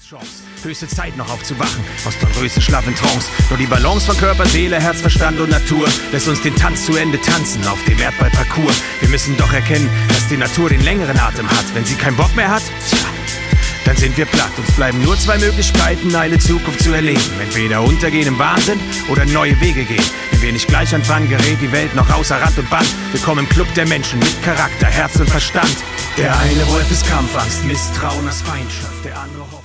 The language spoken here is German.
Chance. Höchste Zeit noch aufzuwachen aus der Größe schlaffen Trance. Nur die Balance von Körper, Seele, Herz, Verstand und Natur lässt uns den Tanz zu Ende tanzen auf dem Erdball-Parcours. Wir müssen doch erkennen, dass die Natur den längeren Atem hat. Wenn sie keinen Bock mehr hat, dann sind wir platt. Uns bleiben nur zwei Möglichkeiten, eine Zukunft zu erleben. Entweder untergehen im Wahnsinn oder neue Wege gehen. Wenn wir nicht gleich anfangen, gerät die Welt noch außer Rand und Band. Willkommen im Club der Menschen mit Charakter, Herz und Verstand. Der eine Wolf ist Kampfangst, Misstrauen als Feindschaft, der andere